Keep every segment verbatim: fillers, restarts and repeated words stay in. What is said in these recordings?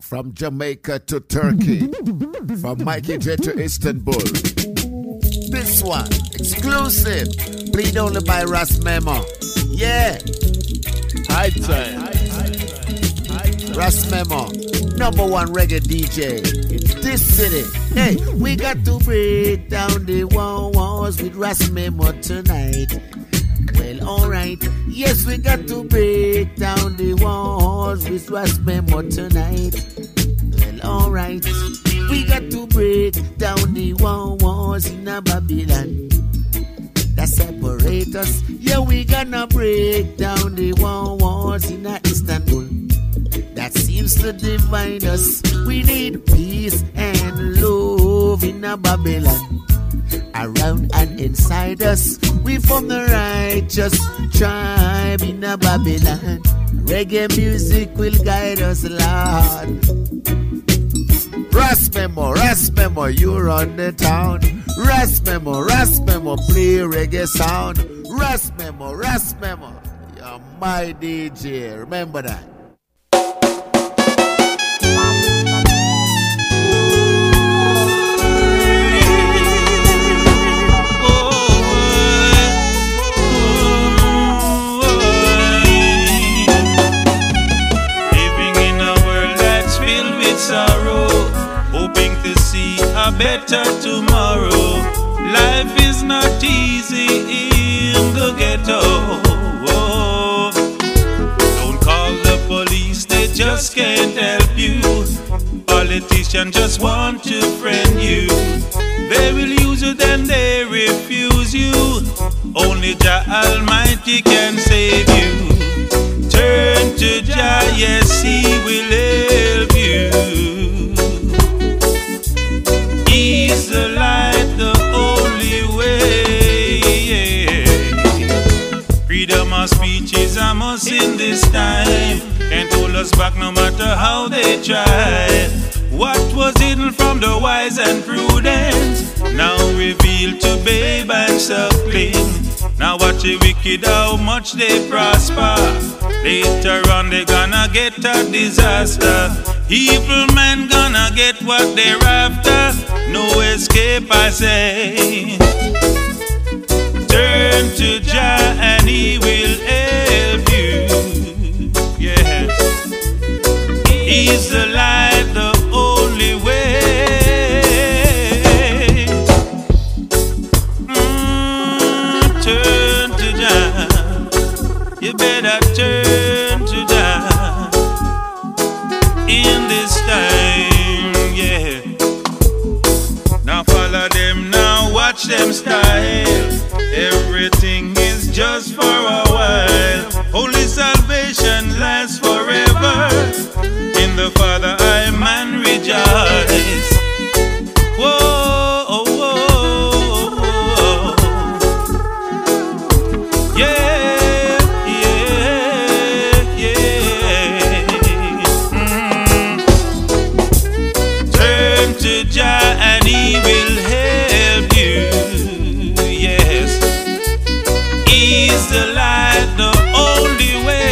From Jamaica to Turkey. From Mikey J to Istanbul. This one, exclusive. Played only by Ras Memo. Yeah. High time. Ras Memo. Number one reggae D J in this city. Hey, we got to break down the walls with Ras Memo tonight. Well, alright. Yes, we got to break down the walls with Ras Memo tonight. Well, alright. We got to break down the walls in a Babylon that separate us. Yeah, we gonna break down the walls in a Istanbul that seems to divide us. We need peace and love in a Babylon around and inside us. We from the righteous tribe in a Babylon. Reggae music will guide us, Lord. Ras Memo, Ras Memo, you run the town. Ras Memo, Ras Memo, play reggae sound. Ras Memo, Ras Memo, you're my D J, remember that. Sorrow, hoping to see a better tomorrow. Life is not easy in the ghetto. Oh, don't call the police, they just can't help you. Politicians just want to friend you. They will use you, then they refuse you. Only Jah Almighty can save you. Turn to Jah, yes, He will help you. He's the light, the only way. Freedom of speech is a must in this time. Can't hold us back no matter how they try. What was hidden from the wise and prudent, now revealed to babe and suckling. Now watch the wicked how much they prosper. Later on they gonna get a disaster. Evil men gonna get what they're after. No escape, I say. Turn to Jah and He will help you. Yeah, He's the light, the only way. Mm, turn to Jah. You better turn to Jah in this time, yeah. Now follow them, now watch them style. Everything is just for a while. Holy salvation lasts forever. In the Father I man rejoice. Whoa, oh, whoa, whoa. Yeah, yeah, yeah. Mm. Turn to Jah and He will help you. Yes, He's the light, the only way.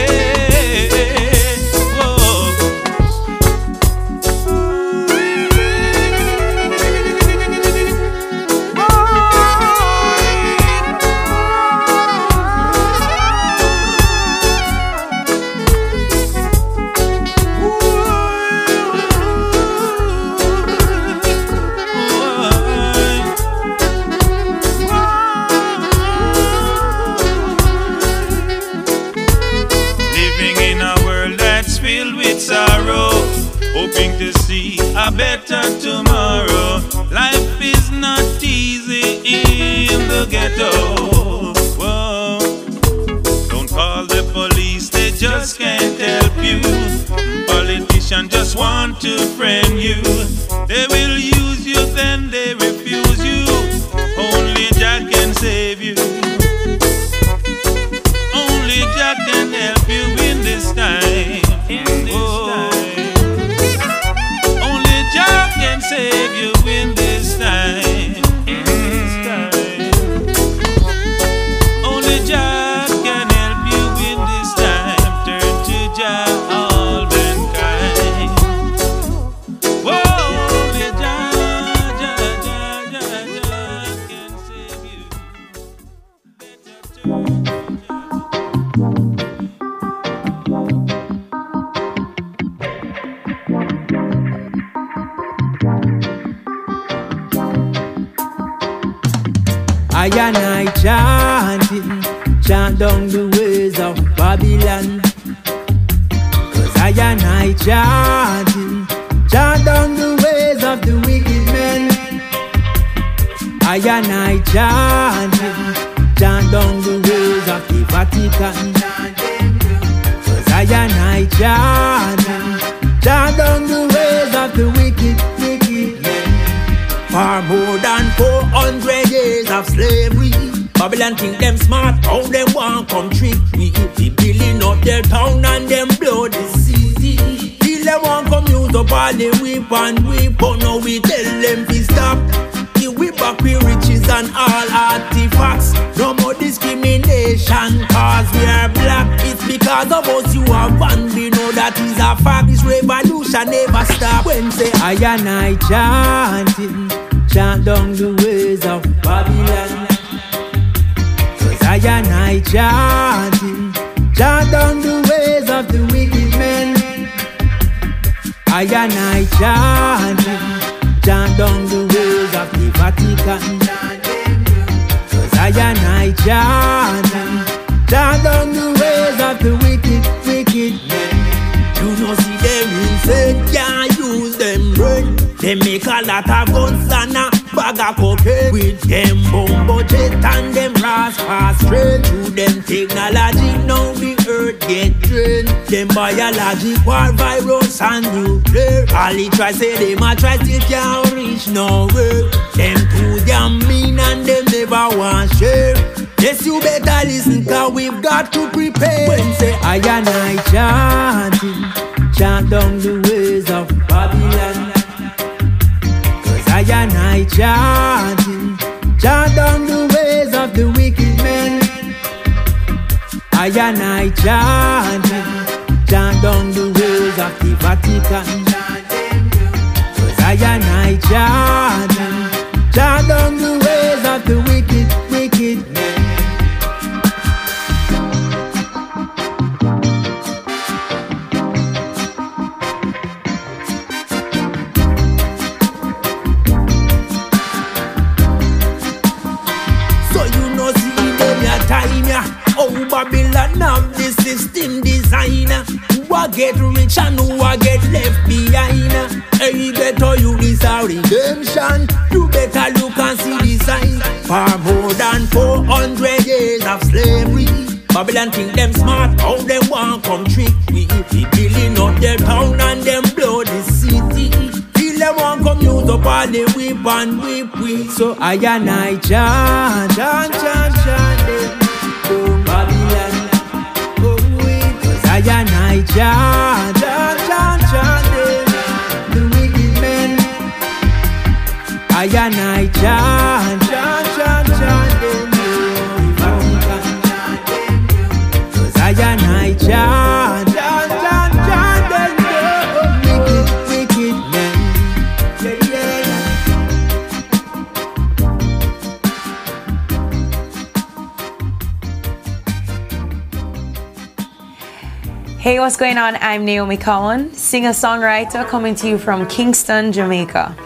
Hoping to see a better tomorrow. Life is not easy in the ghetto. Whoa. Don't call the police, they just can't help you. Politicians just want to friend you. They will use you, then they refuse you. Only Jah can save you. Only Jah can help you in this time. In this time. Jah can save you in this time. In this time. Only Jah can help you in this time. Turn to Jah, all mankind. I and I chanting, chant down the ways of Babylon. Cause I and I chanting, chant down the ways of the wicked men. I and I chanting, chant down the ways of the Vatican. Cause I and I chanting, chant down the ways of the wicked, wicked men. For more than four hundred years of slavery, Babylon think them smart, how them want come trick we. They building up their town and them blow the city. Till they want come use up all the whip and whip, but now we tell them to stop. We back with riches and all artifacts. No more discrimination cause we are black. It's because of us you are one. We know that is a fact. This revolution never stop. When say I and I chanting, chant down the ways of Babylon. Cause I and I chanting, chant down the ways of the wicked men. I and I chanting, chant down the ways of the Vatican. Cause I and I chanting, chant down the ways of the wicked, wicked men. You know see them insane, can't use them brain. They make a lot of guns and a bag of cocaine. With them bumbo jet and them rascals straight. Through them technology now the earth get drained. Them biologic war, virus and nuclear. All they try say them a try still can't reach nowhere. Them too damn mean and them never want share. Yes, you better listen cause we've got to prepare. When say I and I chanting, chant down the ways of Babylon. Cause I and I chanting, chant down the ways of the wicked men. I and I chanting, chant down the ways of the Vatican. Cause I and I chanting, chant down the ways of the wicked, wicked men. Oh, Babylon have the system designer. Who a get rich and who a get left behind. Hey, better you this a redemption. You better look and see the sign. For more than four hundred years of slavery, Babylon think them smart, how them want come trick we. We building up their town and them blow the city. Till them want come use up all the whip and whip we. So I and I chant, chant, chant, chant them. Babylon, oh we, cause I and I chant, chant, chant, chant them, the wicked men. I and I chant, chant, chant, chant them, the Vatican. Cause I and I chant, chant, chant, chant them, the wicked, wicked men. Yeah, yeah. Hey, what's going on? I'm Naomi Cowan, singer-songwriter coming to you from Kingston, Jamaica.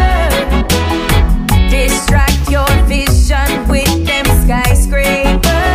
Distract your vision with them skyscrapers.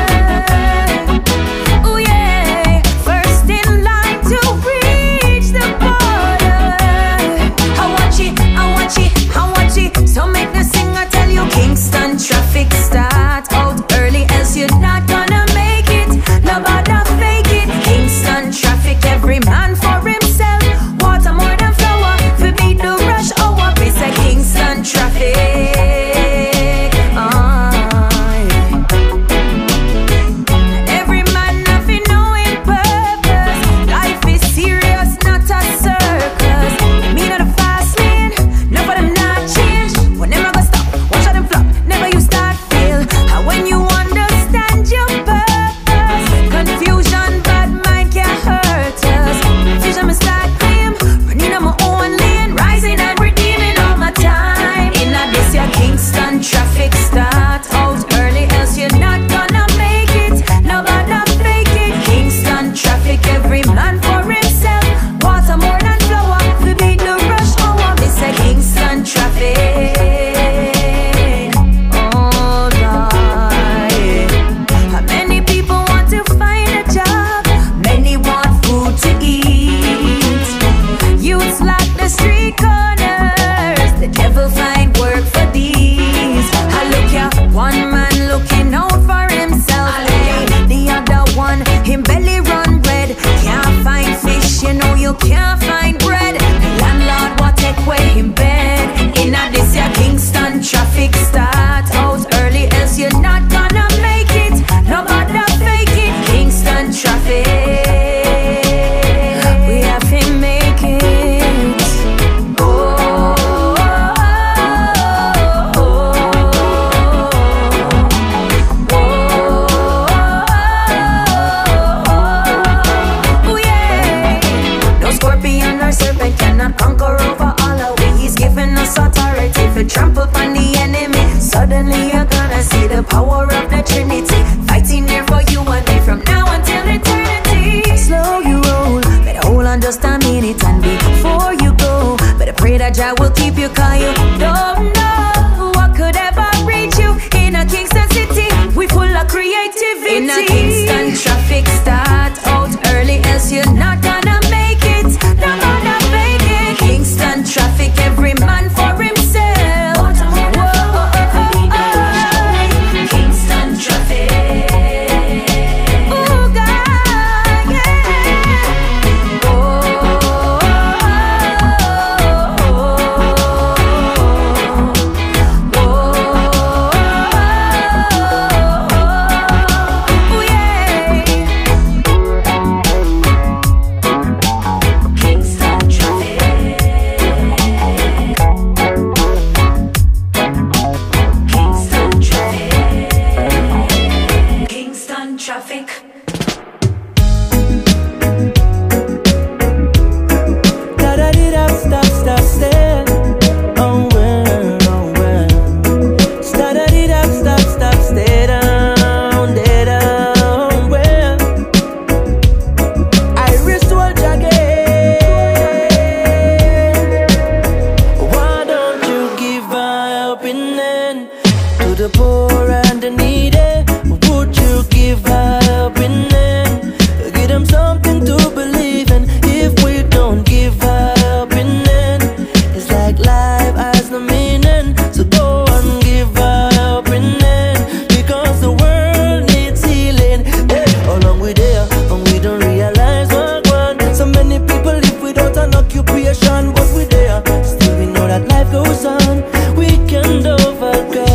poor and the needy, would you give a helping hand? Give them something to believe in. If we don't give a helping hand, it's like life has no meaning. So go and give a helping hand, because the world needs healing. Hey, how long we there and we don't realize what one. So many people live without an occupation, but we there. Still we know that life goes on. We can overcome.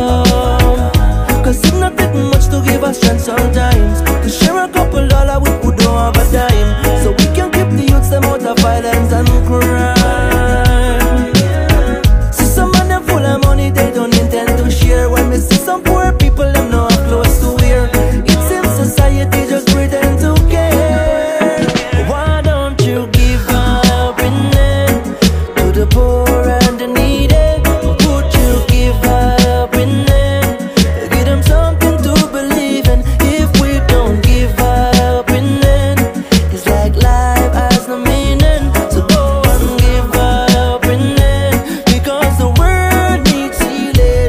Cause it's not that much to give us strength sometimes. To share a couple dollars with who don't have a dime, so we can keep the youths them out of violence and crime. See some man them full of money they don't intend to share. When we see some poor people them not have clothes to wear, it seems society just pretend to care. Why don't you give a helping hand to the poor and the needy? Would you give a helping hand? Give them something to believe in. If we don't give a helping hand, it's like life has no meaning. So go and give a helping hand, because the world needs healing.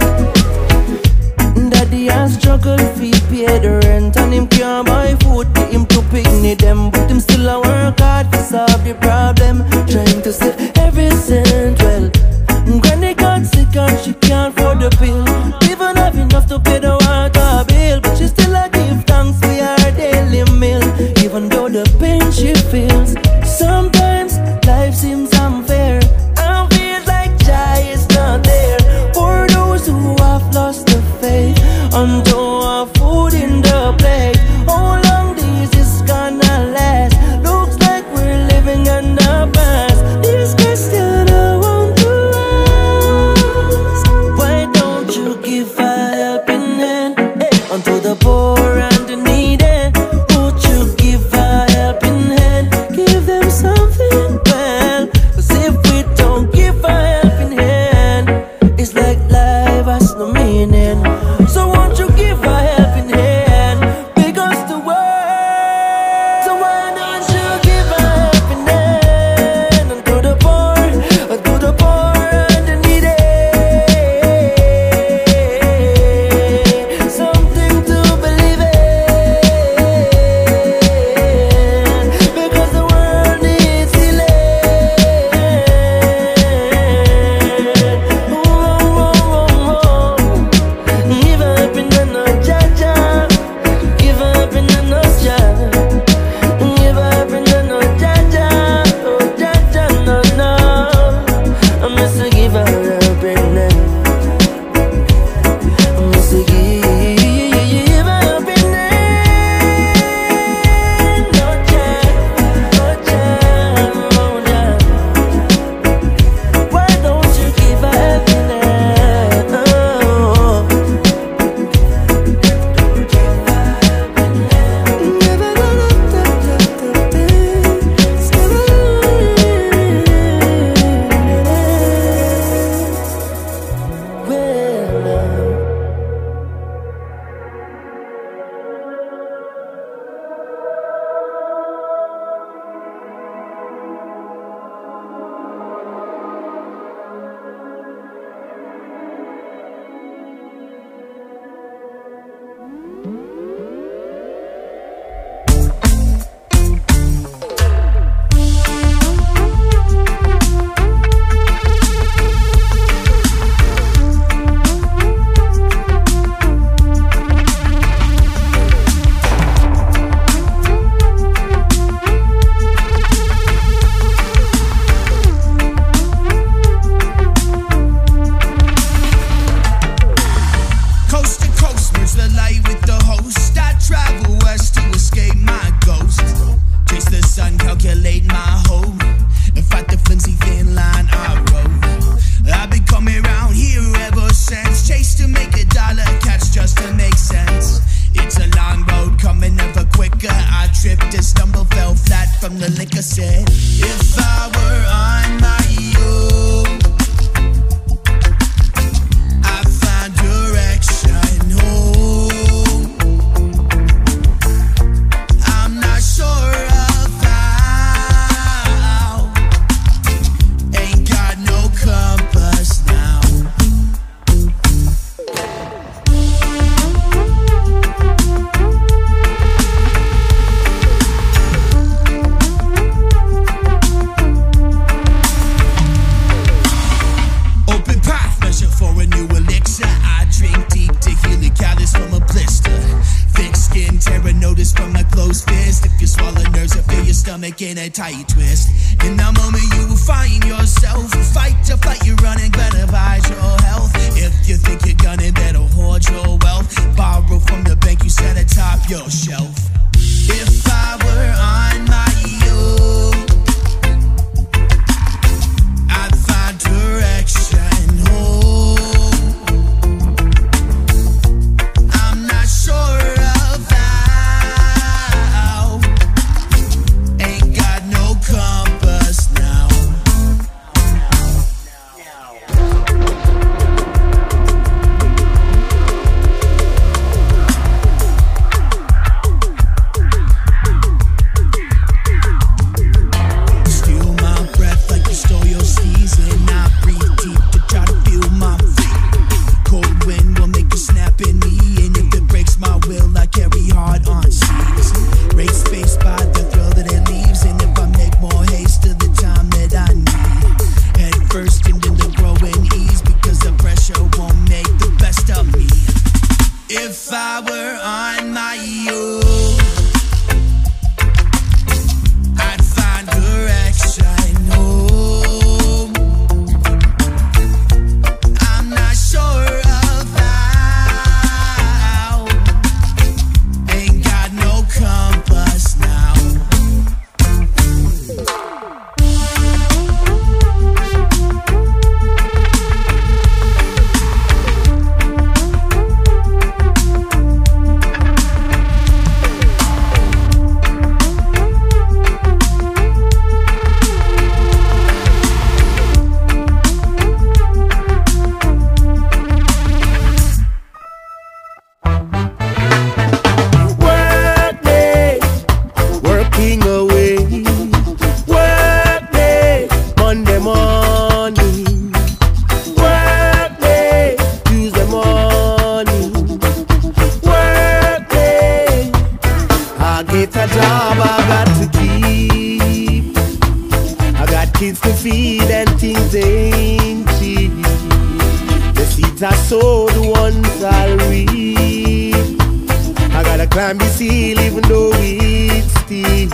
Daddy has struggled feet, pay the rent, and him can't buy food for him to picnic them, but him still a work hard to solve the problem, trying to save every cent. Well, granny got sick and she can't afford the pill, even have enough to pay the water bill, but she still a give thanks for her daily meal, even though the pain she feels. Sometimes life seems unfair and feels like joy is not there for those who have lost the faith and don't have food in the plate. How long this is gonna last? Looks like we're living in the past. This question I want to ask: why don't you give a helping hand, hey, unto the poor and the needy? Would you give a helping hand? Give them something, well, cause if we don't give a helping hand, it's like life has no meaning. So won't you give a helping hand, because the world. So why don't you give a helping hand unto the poor, unto the poor and the needy? Something to believe in, because the world needs healing. Oh, oh, oh, oh. Give up in the no jaja, give up in the no jaja, give up in the no jaja, oh jaja no no. I must give up in the, I must give up in the no jaja, no jaja, no jaja. Why don't you give up in the, oh. Coast to coast, merge the light with the host. I travel west to escape my ghost. Chase the sun, calculate my hope, and fight the flimsy thin line I rode. I've been coming around here ever since. Chase to make a dollar, catch just to make sense. It's a long road coming ever quicker. I tripped and stumbled, fell flat from the liquor. Said if I were on my own, I find direction home. I'm not sure of how. Ain't got no compass now. making a tight twist. In the moment you will find yourself, fight to fight, you're running, better buy your health. If you think you're gonna, better hoard your wealth. Borrow from the bank you set atop your shelf. If I were on my own, I'd find direction home. I'm not sure of how. Ain't got no compass now. Steal my breath like you stole your season. I breathe deep to try to feel my feet. Cold wind will make you snap in me, and if it breaks my will, I carry hard on seas. Race space by the thrill that it leaves, and if I make more haste to the time that I need, head first into the growing ease, because the pressure won't make the best of me. If I were on my own, I'd find direction home. I'm not sure of how. Ain't got no compass now. Work day, working away. Work day, Monday morning. Work day, Tuesday morning. Work day, I get a job I got to keep. I got kids to feed and things ain't cheap. The seeds I sow, the ones I'll reap. I gotta climb the seal even though it's steep.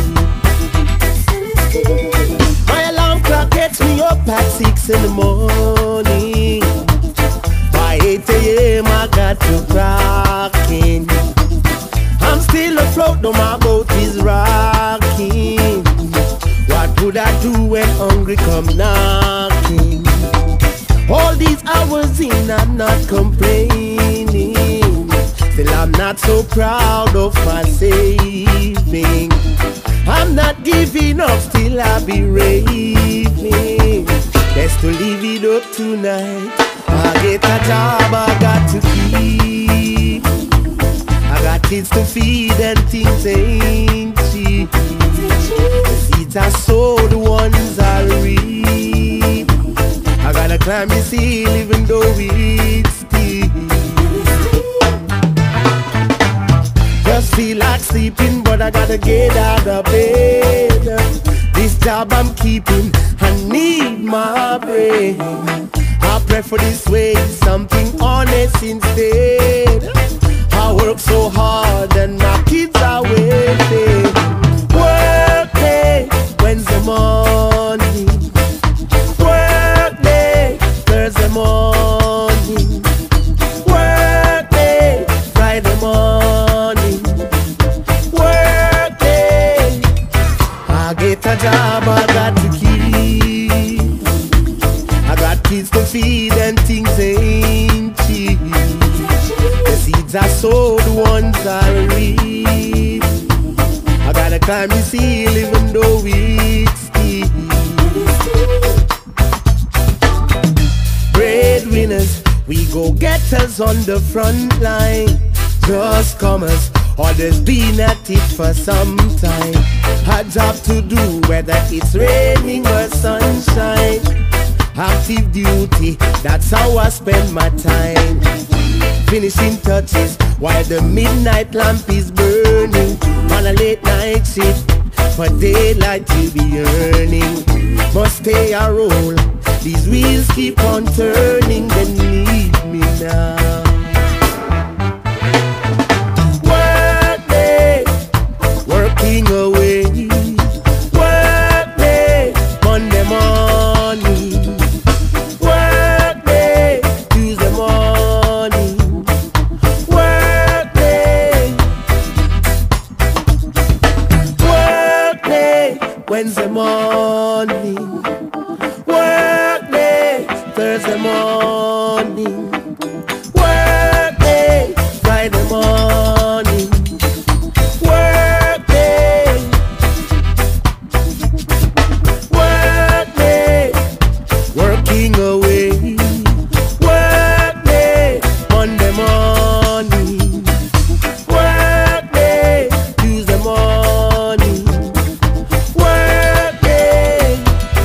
My alarm clock gets me up at six in the morning. By eight a.m. I got to rocking. I'm still afloat though my boat is rocking. What would I do when hungry come knocking? All these hours in I'm not complaining. Still I'm not so proud of my saving. I'm not giving up, still I be raving. Best to leave it up tonight. I get a job I got to keep. I got kids to feed and things ain't cheap. The seeds I sow, the ones I reap. I gotta climb the seal even though it's steep. Just feel like sleeping, but I gotta get out of bed. This job I'm keeping, I need my brain. I pray for this way, something honest instead. I work so hard and my kids are waiting. Work day, Wednesday morning. Work day, Thursday morning. Work day, Friday morning. Work day, I get a job I got to keep. I got kids to feed and things ain't cheap. The seeds I sow, the ones I reap. I gotta climb the seal even though it's steep. Breadwinners, we go getters on the front line. Just comers, others been at it for some time. A job to do whether it's raining or sunshine. Active duty, that's how I spend my time. Finishing touches while the midnight lamp is burning. On a late night shift, for daylight you'll be earning. Must stay a roll, these wheels keep on turning. Then leave me now. Work day, working away. Wednesday morning. Work day, Thursday morning. Work day, Friday morning. Work day. Work day, working away. Work day, Monday morning. Work day, Tuesday morning. Work day.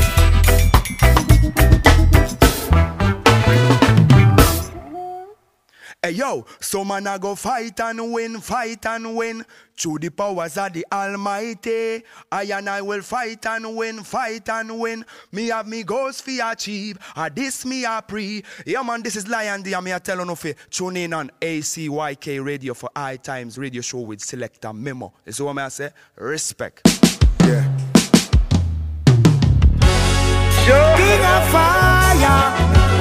Hey yo, so man I go fight and win, fight and win. Through the powers of the Almighty, I and I will fight and win, fight and win. Me have me goals for achieve, and this me a pre. Yeah man, this is Lion D, and me a tell on you tune in on A C Y K Radio for High Times Radio Show with Selector Memo. Is what I say? Respect. Yeah. King of fire,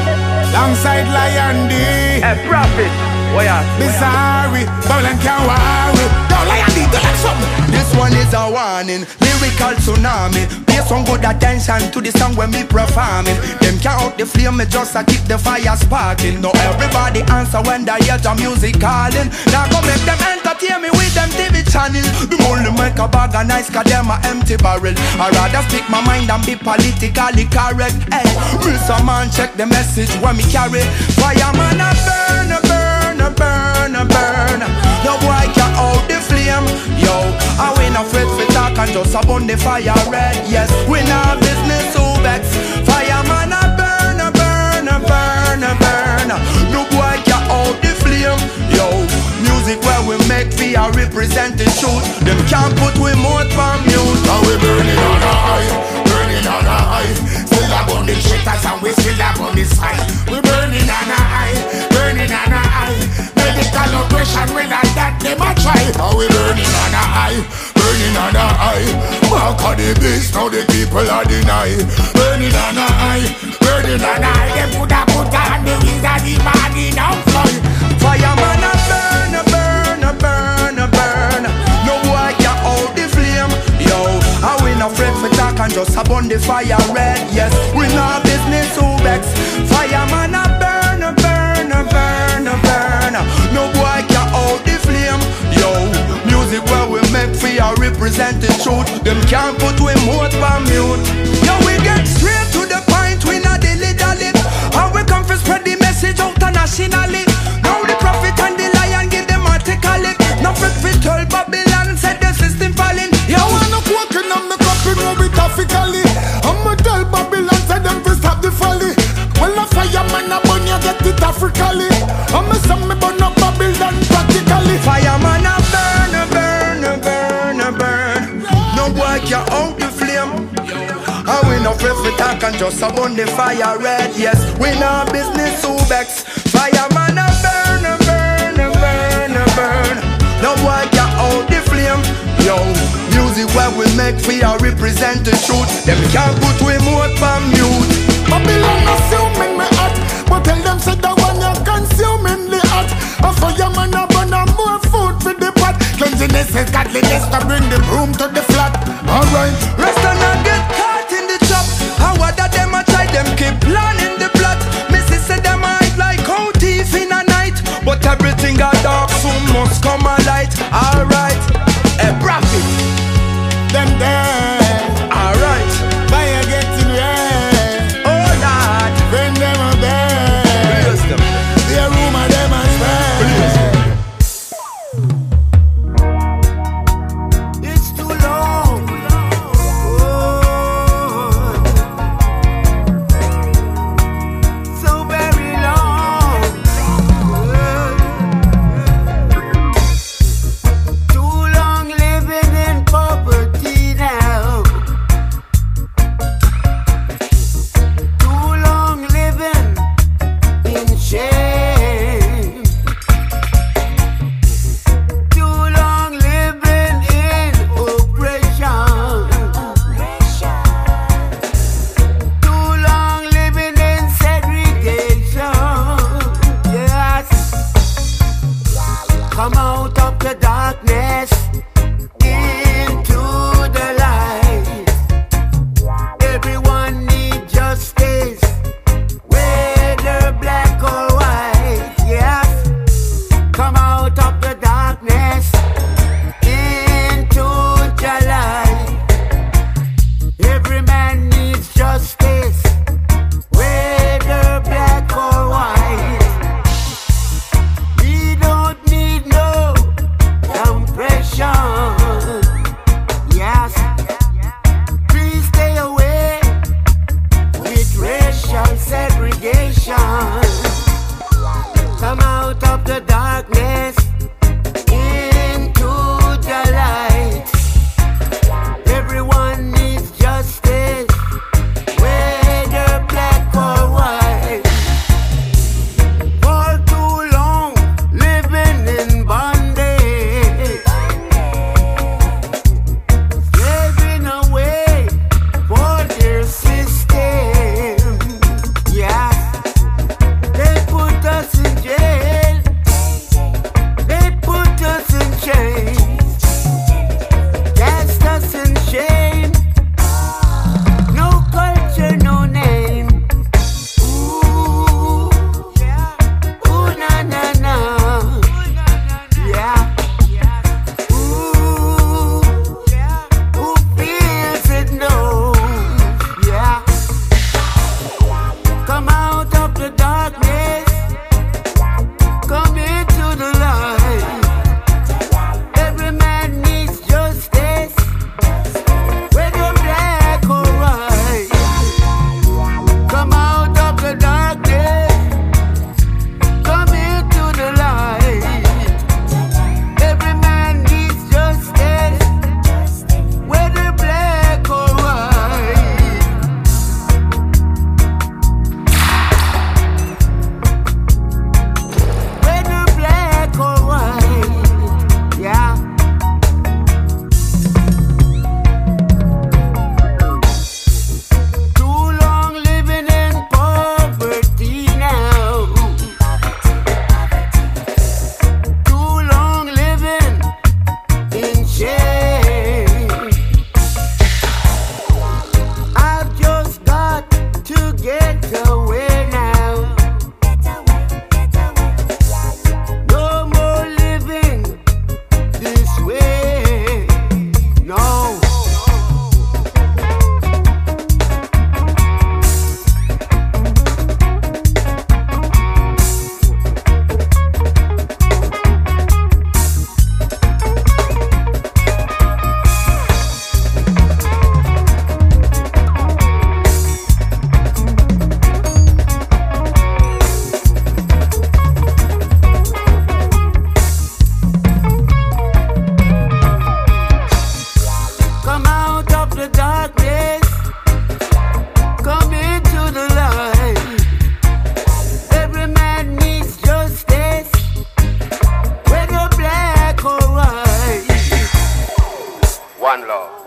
alongside Lion D. Hey, Prophet, what ya? Bizarre, Bowling can worry. Yo, Lion D, do like something. This one is a warning, lyrical tsunami. Pay some good attention to the song when me performing. Them can't out the flame, me just a keep the fire sparking. Now everybody answer when they hear the music calling. Now go make them entertain me with them T V channel. The only make a bag of nice cause them a empty barrel. I rather speak my mind and be politically correct. Hey, Mister Man check the message when me carry. Fireman a burn, a burn, a burn, a burn. No boy can out the flame. Yo, I win a afraid for talk and just a burn the fire red. Yes, we not business who vex. Fireman a burn, a burn, a burn, a burn. No boy can out the flame. Yo, music where we make fear represent the truth. Them can't put we mouth on mute. Now we burning on our eye, burning on our eye. Still up on the shitters and we still up on the side. We burning on our eye, burning on our eye. Medical operation when I that them a try. Now we burning on our eye, burning on our eye. Mark of the beast, now the people are deny. Burning on our eye, burning on our eye. Them put a put on the wings of the body now fly. Fireman a burn, a burn, a burn, a burn. No boy can hold the flame. Yo, I we not afraid for talk and just a burn the fire red. Yes, we not business who vex. Fireman a burn, a burn, a burn, a burn. No boy can hold the flame. Yo, music where we make fear represent the truth. Them can't put we mouth on mute. Yo, we get straight to the point. We not dilly dally. And we come for spread the message out nationally. Now the prophet and the lion give them artically. No fit fit tell Babylon said the system falling. Yo, I'm not walking on the coffin room with Africally. I'ma tell Babylon said them to stop the folly. Well, a fireman a burn you get it Africally. I'ma send me burn up Babylon practically. Fireman a burn, a burn, a burn, a burn. No boy can out the flame. And we no afraid for talk and just a burn the fire red. Yes, we no business who vex. Fireman a burn, a burn, a burn, a burn. No boy can out the flame. Yo, music where we make fear represent the truth. Them can't put we mouth on mute. Babylon assuming me hot, but tell them say the one you consuming the hot. A fireman a burn a more food for the pot. Cleanliness is godliness to bring the broom to the flat. Alright, rest and not get caught in the trap. How other them a try, them keep planning the plot. Missus said them hide like how thief in a night. But everything got dark soon must come a light. Alright, a prophet. Them there. Alright, fire getting red. Oh Lord, bring them a bed. bless them. Their room and them a spread. It's too long. Oh, so very long. Too long living in poverty now. Too long living in shame. Too long living in oppression. Too long living in segregation. Yes. Come out of the darkness into the light.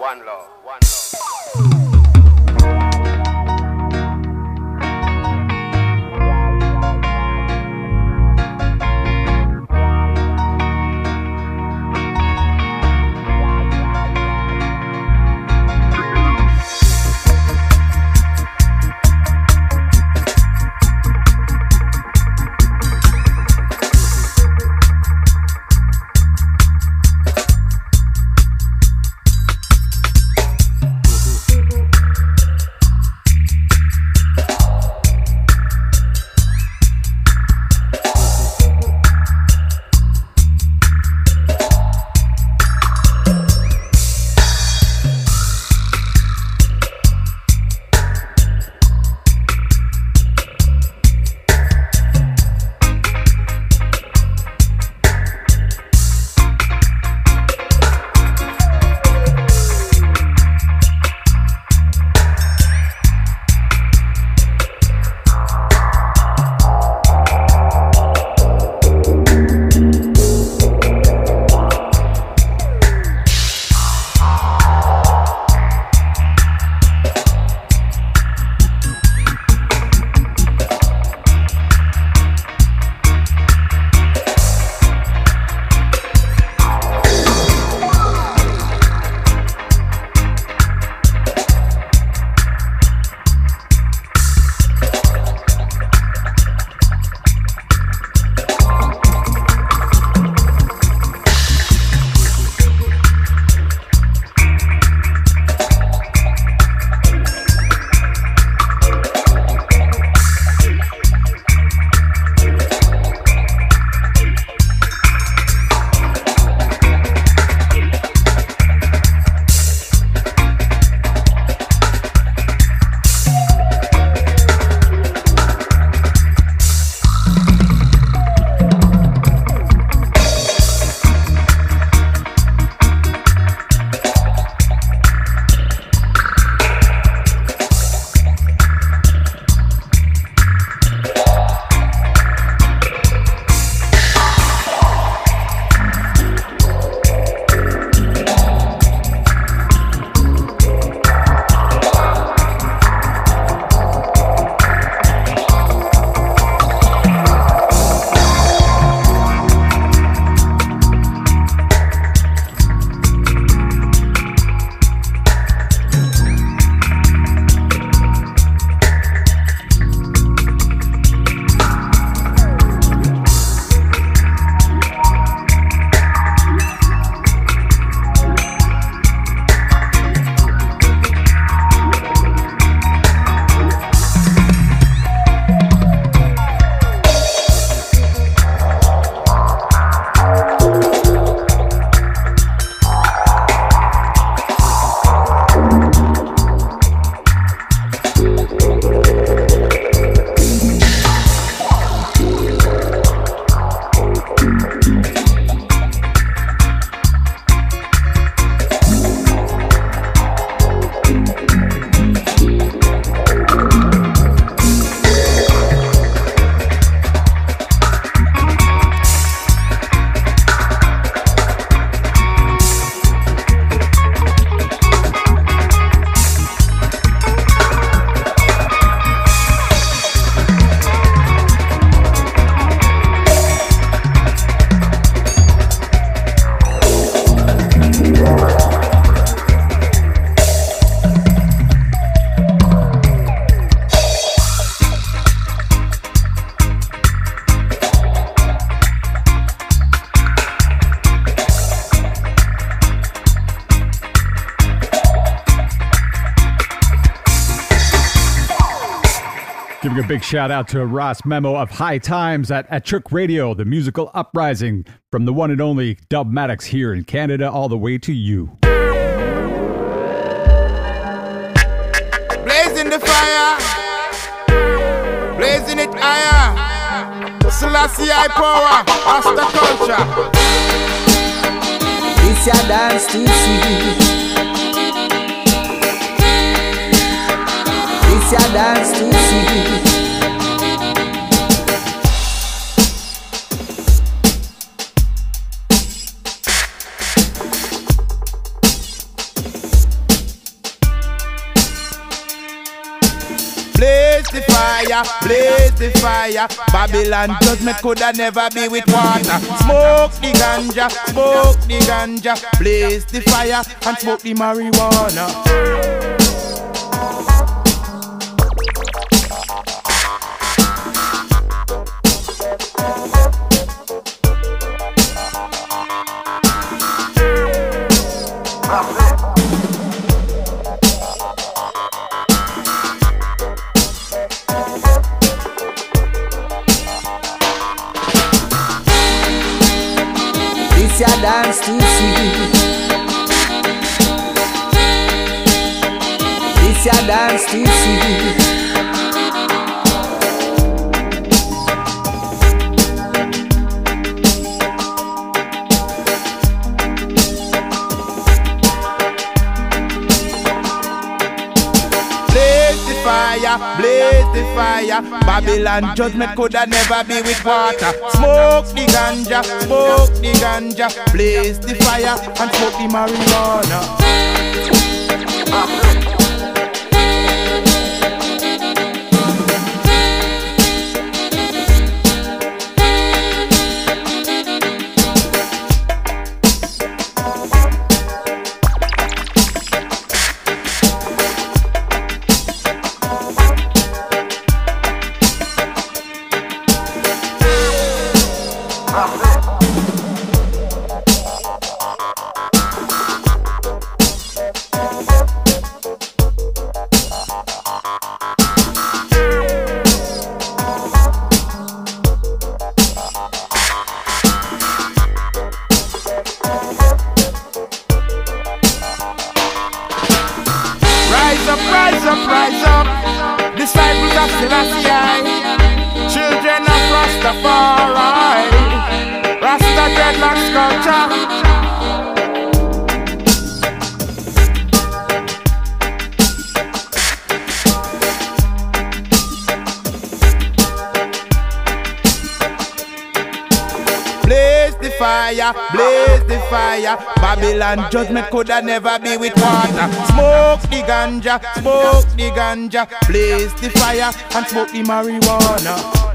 one love, one love. Giving a big shout out to Ross Memo of High Times at Atchuk Radio, the musical uprising from the one and only Dubmatix here in Canada, all the way to you. Blazing the fire, blazing it higher. Selassie I power, Rasta culture. This ya dance too sweet. This ya dance too sweet. the fire, blaze the fire. Babylon judgment coulda never be with water. Smoke the ganja, smoke the ganja, blaze the fire and smoke the marijuana. This ya dance too sweet. This ya dance too sweet. Fire, blaze the fire. Babylon judgment coulda never be with water. Smoke the ganja, smoke the ganja, blaze the fire and smoke the marijuana. Rise up, rise up, rise up. Disciples of Selassie, children of Rastafari. Rasta dreadlocks culture. Blaze the fire, blaze the fire. Babylon judgment coulda never be with water. Smoke the ganja, smoke the ganja, blaze the fire and smoke the marijuana.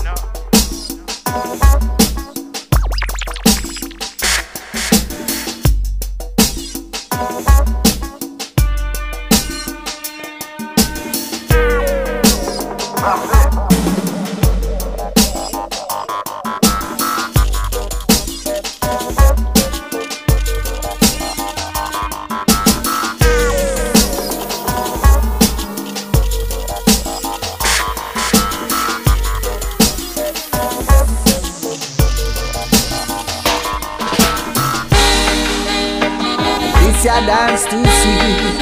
This ya dance too sweet.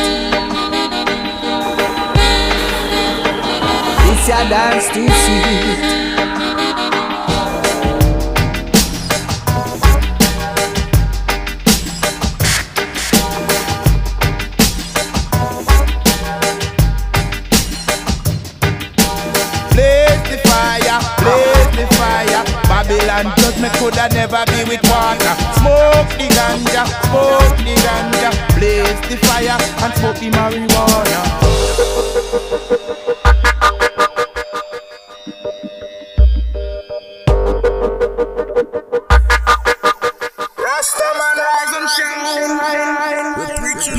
This ya dance too sweet. Blaze the fire, blaze the fire. Babylon judgment coulda never be with water. Smoke the ganja, smoke the ganja, blaze the fire and smoke the marijuana. Rastaman rise and shine. We're preaching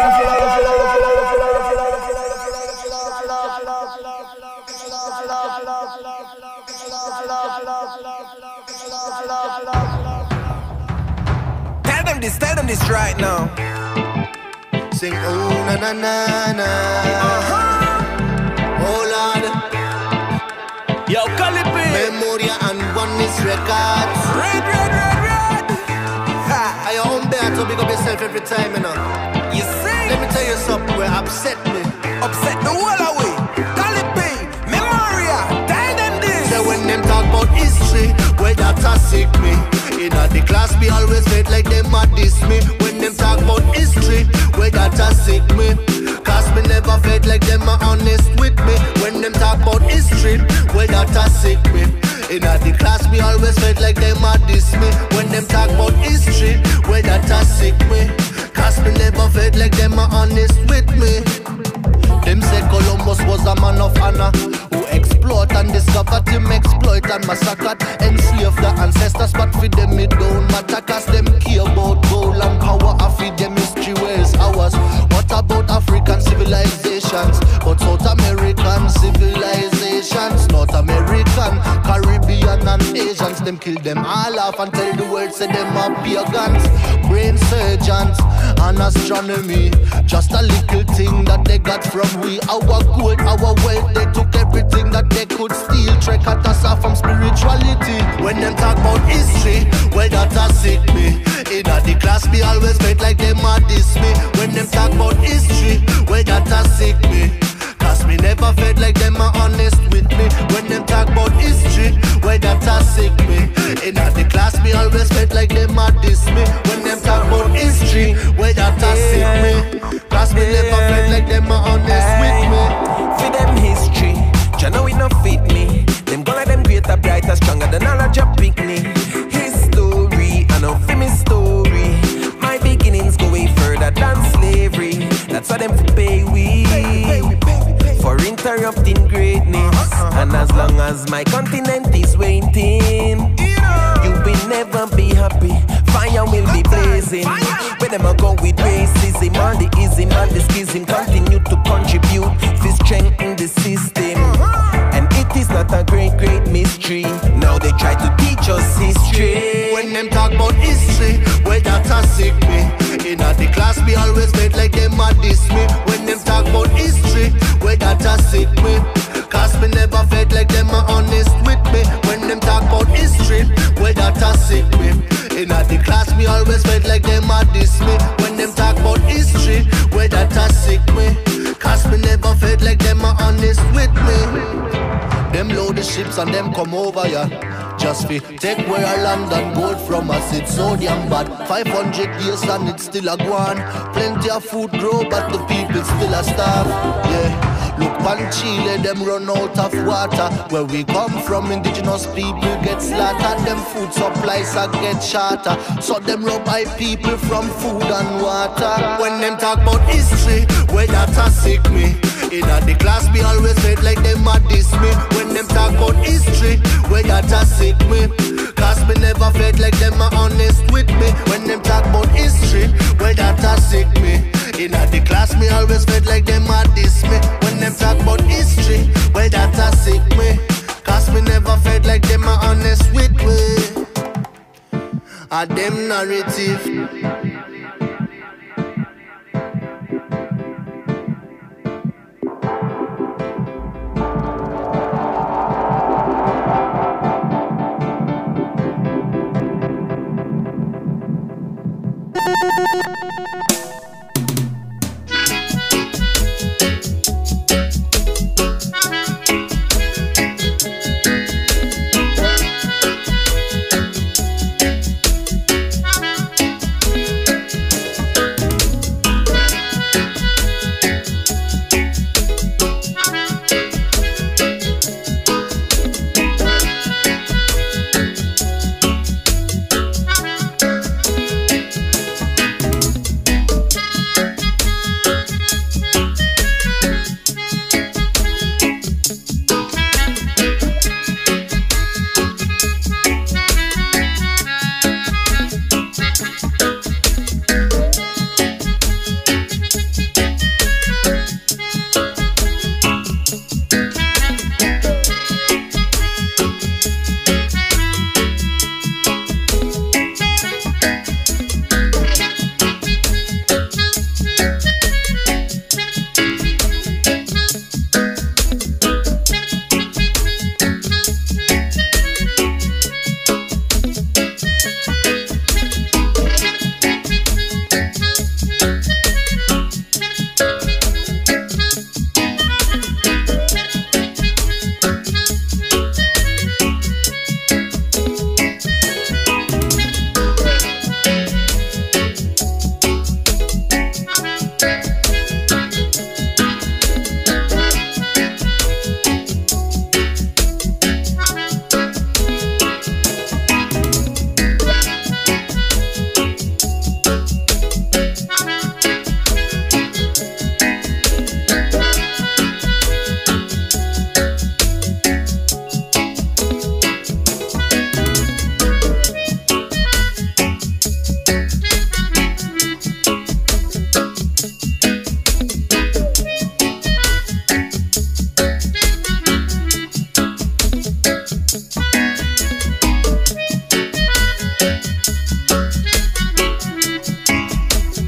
Tell them this, tell them this right now. Sing oh na na na na. Uh-huh. Oh Lord. Yo, Calipe. Memoria and Oneness Records. Red, red, red, red. Ha. I own bear to big up yourself every time, you know. You see? Let me tell you something where upset me. Upset the whole away. Calipe. Memoria. Tell them this. So when them talk about history, where that a sick me. In the class me always felt like them a diss me. When them talk about history, where that a sick me. Cause me never felt like them a honest with me. When them talk about history, where that a sick me. In the class me always felt like them a diss me. When them talk about history, where that a sick me. Cause me never felt like them a honest with me. Them say Columbus was a man of honor who exploit and discover him exploit and massacre. Enslave the ancestors, but for them it don't matter, cause them care about gold and power. I feed them history where's ours. What about African civilizations? But South American civilizations, North American, Caribbean and Asians, them kill them all off and tell the world say them are pagans. Brain surgeons and astronomy, just a little thing that they got from we. Our gold, our wealth, they took everything that they could steal. Trek at us off from spirituality. When them talk about history, well that a sick me. In the class me always felt like them a diss me. When them talk about history, well that a sick me. Cause me never felt like them are honest with me. When them talk about history, well that a sick me. In the class me always felt like them a diss me. When them talk about history, well that a sick me. Cause me never felt like them are honest with me. For them history, you know it no fit me. Them gonna them greater, brighter, stronger than all of your picnic. History, I know for me story. My beginnings go way further than slavery. That's why them pay we for interrupting greatness. And as long as my continent is waiting, you will never be happy. Fire will be blazing. Where them a go with racism and the ism and the schism continue to contribute to strengthen the system. And it is not a great, great mystery. Now they try to teach us history. When them talk about history, well that a sick me. In the class me always felt like them a diss me. When them talk about history, well that a sick me. Cause me never felt like them are honest with me. When them talk about history, well that a sick me. In the class me always felt like them a diss me. When them talk about history, well that a sick me. Cause me never felt like them are honest with me. Them load the ships and them come over ya, yeah. Just fi take where our land and gold from us. It's so damn bad. Five hundred years and it's still a gone. Plenty of food grow but the people still a starve. Yeah. Look pan Chile, them run out of water. Where we come from, indigenous people get slaughtered. Them food supplies are get shorter. So them rob by people from food and water. When them talk about history, well that a sick me. In the class me always felt like them a diss me. When them talk about history, well that a sick me. Cause me never felt like them are honest with me. When them talk about history, well that a sick me. In the class me always felt like them a diss me. When them talk about history, well that a sick me. Cause me never felt like them are honest with me. A them narrative.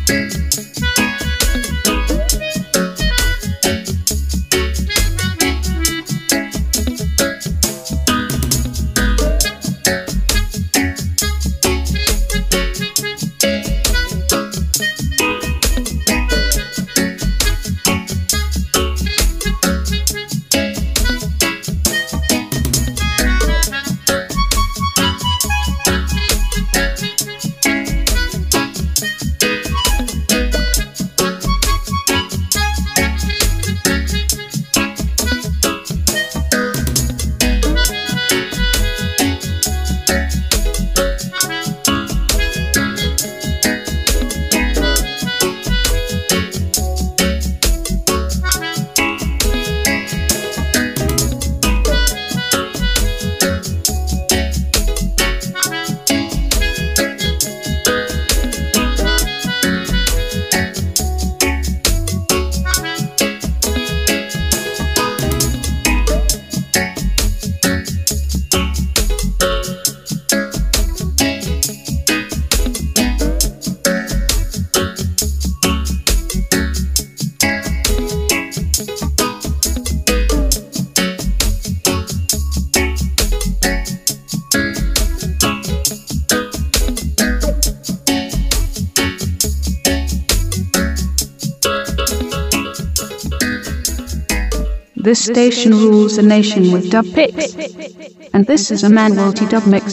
This station rules the nation with dub picks, and this is a Man Royalty dub mix.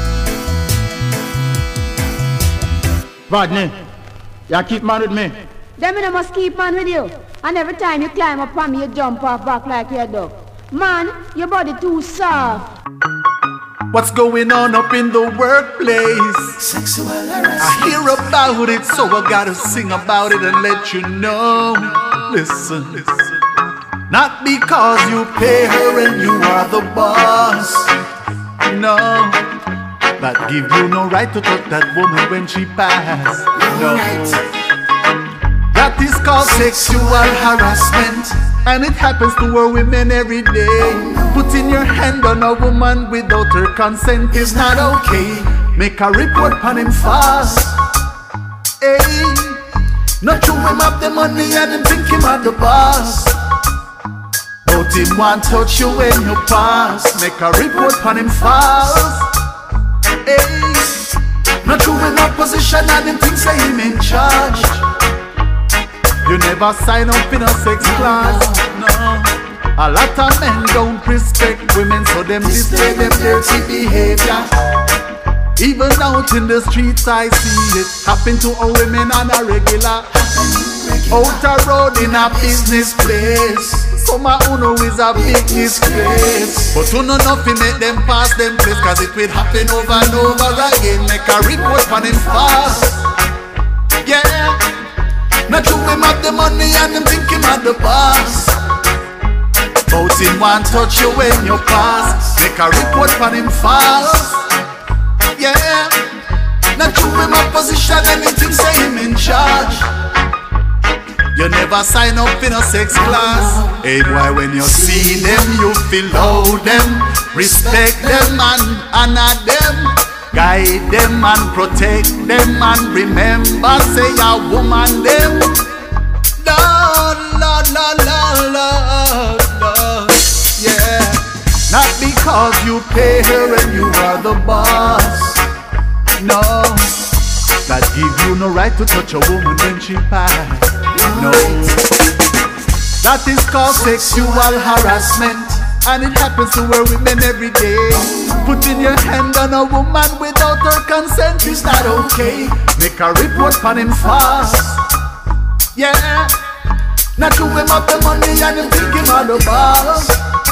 Rodney, you keep mad with me. Them in must keep on with you. And every time you climb up on me, you jump off back like you're a dog. Man, your body too soft. What's going on up in the workplace? Sexual harassment. I hear about it, so I gotta sing about it and let you know. Listen, listen. Not because you pay her and you are the boss. No, that give you no right to touch that woman when she pass. No, that is called sexual harassment, and it happens to our women every day. Putting your hand on a woman without her consent is not okay. Make a report on him fast. Hey, not true him up the money and him think him at the boss. But him want touch you when you pass. Make a report on him fast. Hey, not true him up position and him think say him in charge. You never sign up in a sex class. No. A lot of men don't respect women, so them display them dirty behavior. Even out in the streets I see it happen to our women on a regular. Out a road in a business place, some a uno is a big disgrace. But uno nothing make them pass them place, cause it will happen over and over again. Make a report on him fast. Yeah, not true him have the money and him think him at the boss. Bout him want touch you when you pass. Make a report on him fast. Yeah, not true him a position and he think say him in charge. You never sign up in a sex class. Hey boy, when you see them, you feel love them, respect them and honor them, guide them and protect them, and remember say a woman them. Lord, Lord, Lord, Lord, Lord, Lord. Yeah, not because you pay her and you are the boss. No, that give you no right to touch a woman when she pass. No, that is called sexual harassment, and it happens to our women every day. Putting your hand on a woman without her consent is not okay. Make a report on him fast. Yeah, not to him up the money and him think him on the boss.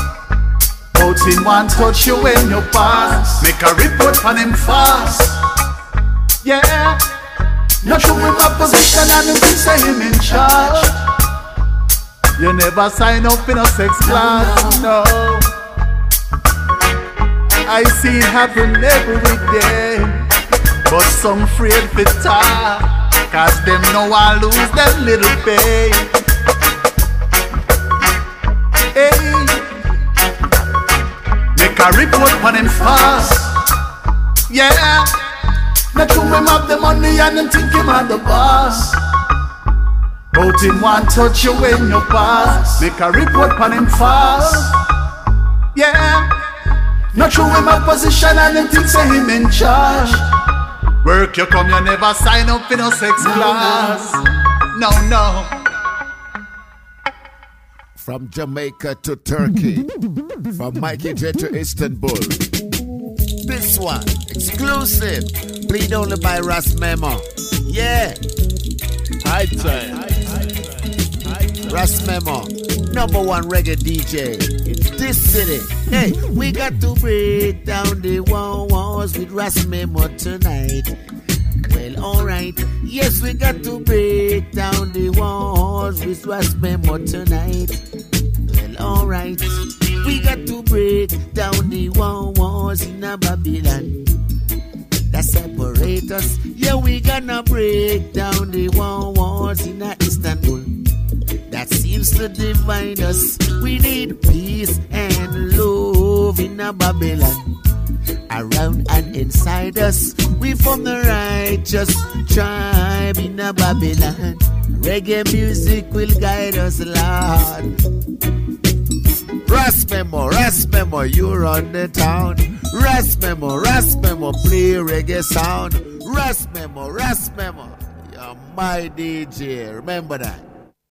Out him want touch you when you pass. Make a report on him fast. Yeah, not show him a position and him think say him in charge. You never sign up in a sex class, no. I see it happen every day, but some afraid to talk, cause them know I lose them little pay. Hey, make a report on him fast. Yeah, not true him have the money and him think him at the boss. But him want touch you when you pass. Make a report on him fast. Yeah, not true him have position and him think say him in charge. Work you come, you never sign up in a sex class. No, no. From Jamaica to Turkey, from Mikey J to Istanbul. This one, exclusive, played only by Ras Memo. Yeah. High time. Ras Memo, number one reggae D J in this city. Hey, we got to break down the walls with Ras Memo tonight. Well, alright. Yes, we got to break down the walls with Ras Memo tonight. Well, alright. We got to break down the walls in a Babylon that separate us. Yeah, we gonna break down the walls in a Istanbul that seems to divide us. We need peace and love in a Babylon around and inside us. We from the righteous tribe in a Babylon. Reggae music will guide us, Lord. Ras Memo, Ras Memo, you run the town. Ras Memo, Ras Memo, play reggae sound. Ras Memo, Ras Memo, you're my D J, remember that.